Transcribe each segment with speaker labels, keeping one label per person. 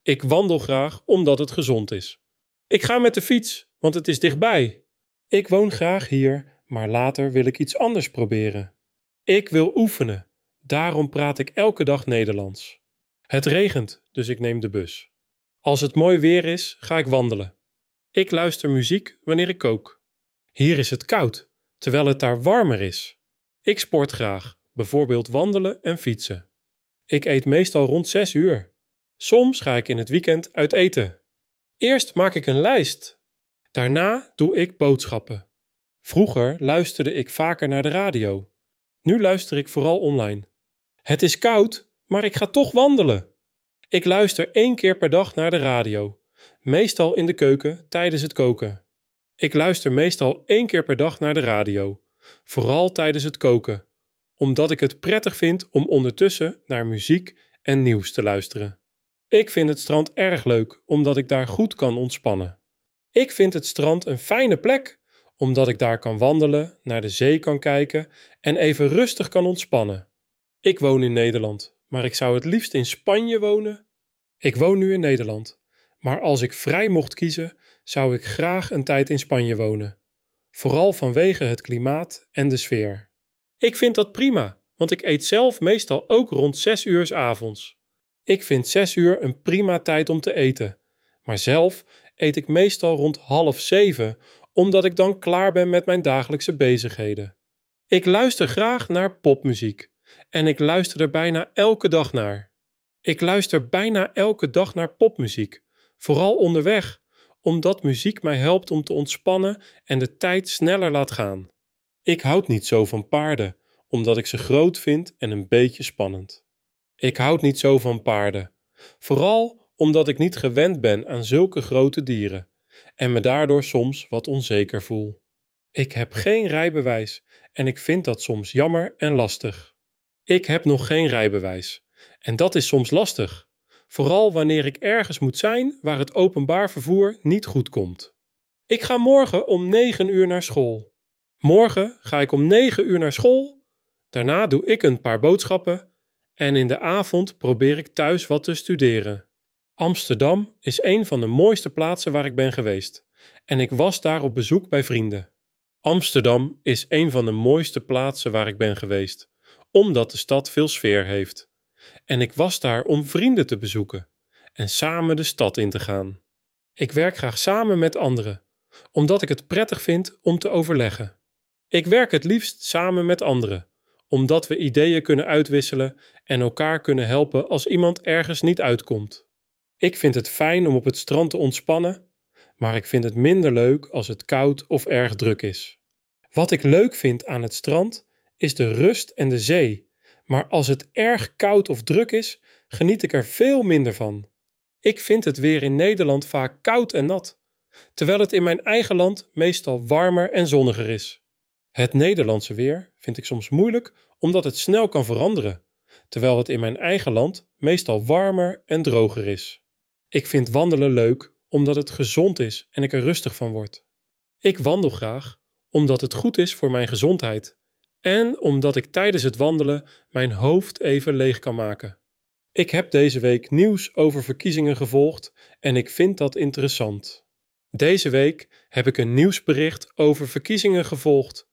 Speaker 1: Ik wandel graag omdat het gezond is. Ik ga met de fiets, want het is dichtbij. Ik woon graag hier, maar later wil ik iets anders proberen. Ik wil oefenen, daarom praat ik elke dag Nederlands. Het regent, dus ik neem de bus. Als het mooi weer is, ga ik wandelen. Ik luister muziek wanneer ik kook. Hier is het koud, terwijl het daar warmer is. Ik sport graag, bijvoorbeeld wandelen en fietsen. Ik eet meestal rond 6 uur. Soms ga ik in het weekend uit eten. Eerst maak ik een lijst. Daarna doe ik boodschappen. Vroeger luisterde ik vaker naar de radio. Nu luister ik vooral online. Het is koud, maar ik ga toch wandelen. Ik luister 1 keer per dag naar de radio. Meestal in de keuken tijdens het koken. Ik luister meestal 1 keer per dag naar de radio. Vooral tijdens het koken. Omdat ik het prettig vind om ondertussen naar muziek en nieuws te luisteren. Ik vind het strand erg leuk, omdat ik daar goed kan ontspannen. Ik vind het strand een fijne plek, omdat ik daar kan wandelen, naar de zee kan kijken en even rustig kan ontspannen. Ik woon in Nederland, maar ik zou het liefst in Spanje wonen. Ik woon nu in Nederland, maar als ik vrij mocht kiezen, zou ik graag een tijd in Spanje wonen. Vooral vanwege het klimaat en de sfeer. Ik vind dat prima, want ik eet zelf meestal ook rond 6 uur 's avonds. Ik vind 6 uur een prima tijd om te eten, maar zelf eet ik meestal rond 6:30, omdat ik dan klaar ben met mijn dagelijkse bezigheden. Ik luister graag naar popmuziek en ik luister er bijna elke dag naar. Ik luister bijna elke dag naar popmuziek, vooral onderweg, omdat muziek mij helpt om te ontspannen en de tijd sneller laat gaan. Ik houd niet zo van paarden, omdat ik ze groot vind en een beetje spannend. Ik houd niet zo van paarden, vooral omdat ik niet gewend ben aan zulke grote dieren en me daardoor soms wat onzeker voel. Ik heb geen rijbewijs en ik vind dat soms jammer en lastig. Ik heb nog geen rijbewijs en dat is soms lastig, vooral wanneer ik ergens moet zijn waar het openbaar vervoer niet goed komt. Ik ga morgen om 9 uur naar school. Morgen ga ik om 9 uur naar school, daarna doe ik een paar boodschappen en in de avond probeer ik thuis wat te studeren. Amsterdam is een van de mooiste plaatsen waar ik ben geweest en ik was daar op bezoek bij vrienden. Amsterdam is een van de mooiste plaatsen waar ik ben geweest, omdat de stad veel sfeer heeft. En ik was daar om vrienden te bezoeken en samen de stad in te gaan. Ik werk graag samen met anderen, omdat ik het prettig vind om te overleggen. Ik werk het liefst samen met anderen, omdat we ideeën kunnen uitwisselen en elkaar kunnen helpen als iemand ergens niet uitkomt. Ik vind het fijn om op het strand te ontspannen, maar ik vind het minder leuk als het koud of erg druk is. Wat ik leuk vind aan het strand is de rust en de zee, maar als het erg koud of druk is, geniet ik er veel minder van. Ik vind het weer in Nederland vaak koud en nat, terwijl het in mijn eigen land meestal warmer en zonniger is. Het Nederlandse weer vind ik soms moeilijk omdat het snel kan veranderen, terwijl het in mijn eigen land meestal warmer en droger is. Ik vind wandelen leuk omdat het gezond is en ik er rustig van word. Ik wandel graag omdat het goed is voor mijn gezondheid en omdat ik tijdens het wandelen mijn hoofd even leeg kan maken. Ik heb deze week nieuws over verkiezingen gevolgd en ik vind dat interessant. Deze week heb ik een nieuwsbericht over verkiezingen gevolgd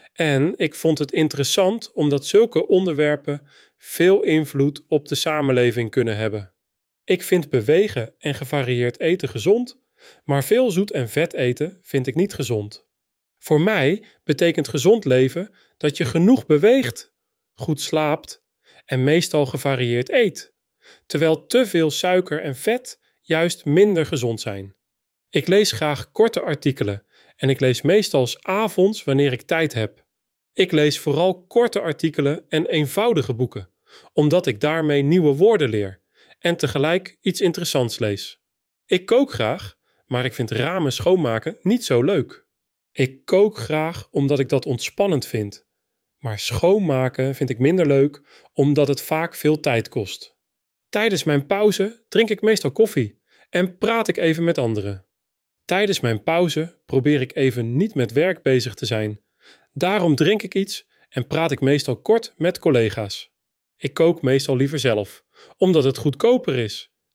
Speaker 1: en ik vond het interessant omdat zulke onderwerpen veel invloed op de samenleving kunnen hebben. Ik vind bewegen en gevarieerd eten gezond, maar veel zoet en vet eten vind ik niet gezond. Voor mij betekent gezond leven dat je genoeg beweegt, goed slaapt en meestal gevarieerd eet, terwijl te veel suiker en vet juist minder gezond zijn. Ik lees graag korte artikelen en ik lees meestal 's avonds wanneer ik tijd heb. Ik lees vooral korte artikelen en eenvoudige boeken, omdat ik daarmee nieuwe woorden leer en tegelijk iets interessants lees. Ik kook graag, maar ik vind ramen schoonmaken niet zo leuk. Ik kook graag omdat ik dat ontspannend vind, maar schoonmaken vind ik minder leuk omdat het vaak veel tijd kost. Tijdens mijn pauze drink ik meestal koffie en praat ik even met anderen. Tijdens mijn pauze probeer ik even niet met werk bezig te zijn. Daarom drink ik iets en praat ik meestal kort met collega's. Ik kook meestal liever zelf, omdat het goedkoper is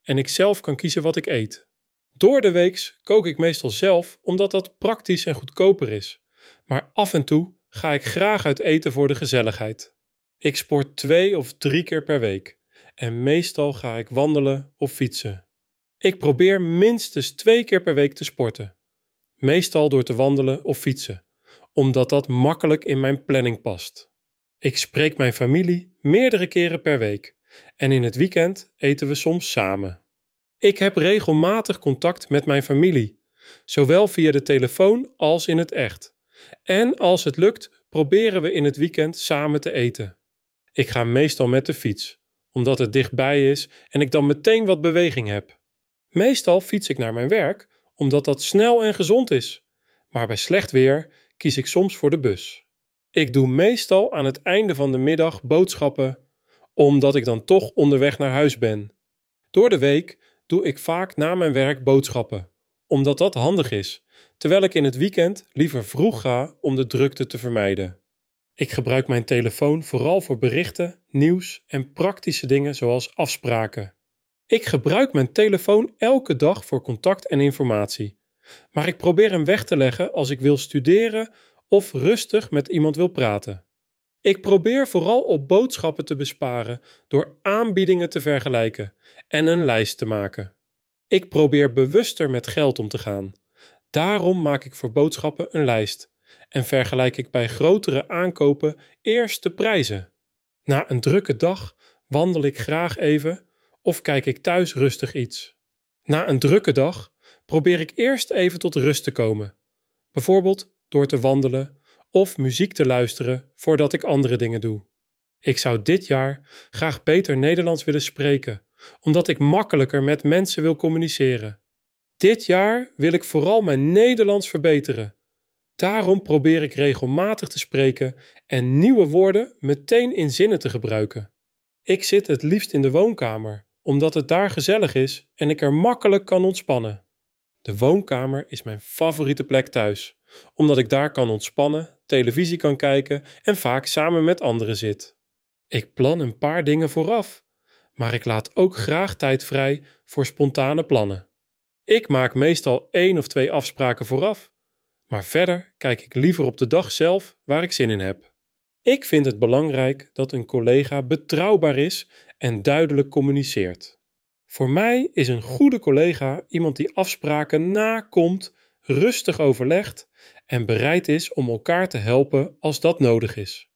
Speaker 1: en ik zelf kan kiezen wat ik eet. Door de weeks kook ik meestal zelf omdat dat praktisch en goedkoper is. Maar af en toe ga ik graag uit eten voor de gezelligheid. Ik sport 2 of 3 keer per week en meestal ga ik wandelen of fietsen. Ik probeer minstens 2 keer per week te sporten. Meestal door te wandelen of fietsen, omdat dat makkelijk in mijn planning past. Ik spreek mijn familie meerdere keren per week en in het weekend eten we soms samen. Ik heb regelmatig contact met mijn familie, zowel via de telefoon als in het echt. En als het lukt, proberen we in het weekend samen te eten. Ik ga meestal met de fiets, omdat het dichtbij is en ik dan meteen wat beweging heb. Meestal fiets ik naar mijn werk, omdat dat snel en gezond is. Maar bij slecht weer kies ik soms voor de bus. Ik doe meestal aan het einde van de middag boodschappen, omdat ik dan toch onderweg naar huis ben. Door de week doe ik vaak na mijn werk boodschappen, omdat dat handig is, terwijl ik in het weekend liever vroeg ga om de drukte te vermijden. Ik gebruik mijn telefoon vooral voor berichten, nieuws en praktische dingen zoals afspraken. Ik gebruik mijn telefoon elke dag voor contact en informatie, maar ik probeer hem weg te leggen als ik wil studeren of rustig met iemand wil praten. Ik probeer vooral op boodschappen te besparen door aanbiedingen te vergelijken en een lijst te maken. Ik probeer bewuster met geld om te gaan. Daarom maak ik voor boodschappen een lijst en vergelijk ik bij grotere aankopen eerst de prijzen. Na een drukke dag wandel ik graag even of kijk ik thuis rustig iets. Na een drukke dag probeer ik eerst even tot rust te komen, bijvoorbeeld door te wandelen of muziek te luisteren voordat ik andere dingen doe. Ik zou dit jaar graag beter Nederlands willen spreken, omdat ik makkelijker met mensen wil communiceren. Dit jaar wil ik vooral mijn Nederlands verbeteren. Daarom probeer ik regelmatig te spreken en nieuwe woorden meteen in zinnen te gebruiken. Ik zit het liefst in de woonkamer, omdat het daar gezellig is en ik er makkelijk kan ontspannen. De woonkamer is mijn favoriete plek thuis, omdat ik daar kan ontspannen, televisie kan kijken en vaak samen met anderen zit. Ik plan een paar dingen vooraf, maar ik laat ook graag tijd vrij voor spontane plannen. Ik maak meestal 1 of 2 afspraken vooraf, maar verder kijk ik liever op de dag zelf waar ik zin in heb. Ik vind het belangrijk dat een collega betrouwbaar is en duidelijk communiceert. Voor mij is een goede collega iemand die afspraken nakomt, rustig overlegt en bereid is om elkaar te helpen als dat nodig is.